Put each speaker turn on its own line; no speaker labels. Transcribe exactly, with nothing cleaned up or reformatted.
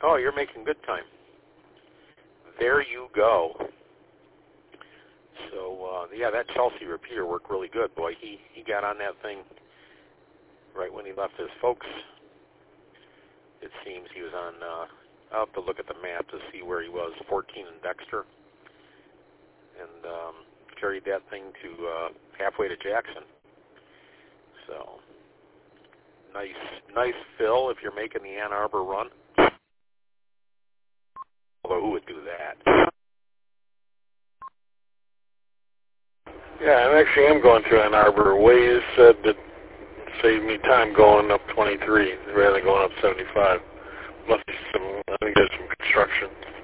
Oh, you're making good time. There you go. So, uh, yeah, that Chelsea repeater worked really good, boy. He, he got on that thing right when he left his folks. It seems he was on, uh, I'll have to look at the map to see where he was, fourteen in Dexter, and um, carried that thing to uh, halfway to Jackson. So, nice, nice fill if you're making the Ann Arbor run. Although who would do that?
Yeah, I actually am going through Ann Arbor. Waze said that it saved me time going up twenty-three rather than going up seventy-five. Must be some, I think there's some construction.